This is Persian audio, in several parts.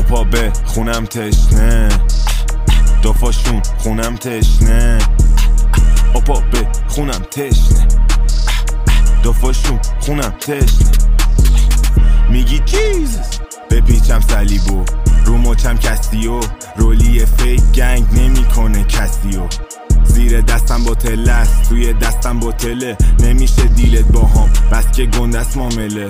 پا به خونم تشنه، دافاشون خونم تشنه، پا به خونم تشنه، دافاشون خونم تشنه. میگی جیزس بپیچم صلیبو، رو مچم کسیو، رولی فیک گنگ نمیکنه کسیو. زیر دستم بوتل است، توی دستم بوتله، نمیشه دیلت باهام بس که گندست معامله.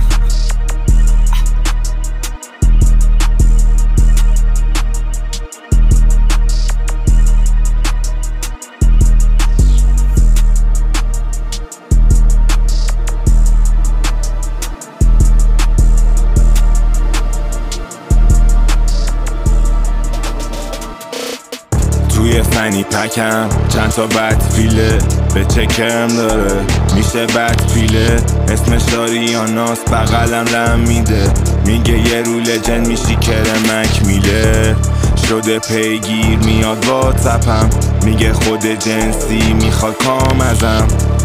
توی فنی پکم چند تا بد به چکم داره، میشه بد پیله، اسمش داریاناس بغلم رم میده، میگه یه رو لجن میشی کرمک میله. شده پیگیر میاد واتسپم، میگه خود جنسی میخواد کام ازم،